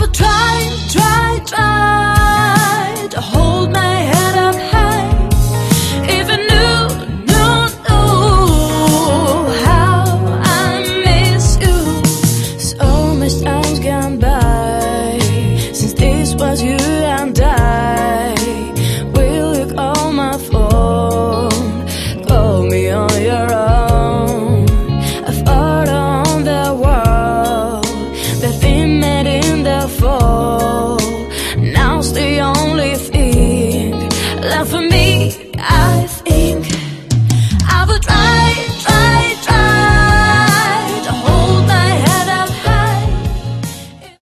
try to hold my head up high. If I knew how I miss you. So much time's gone by since this was you and I. Will you call my phone? Call me on your own. A photo on the wall that we met in the fall. Now's the only thing left for me, I think.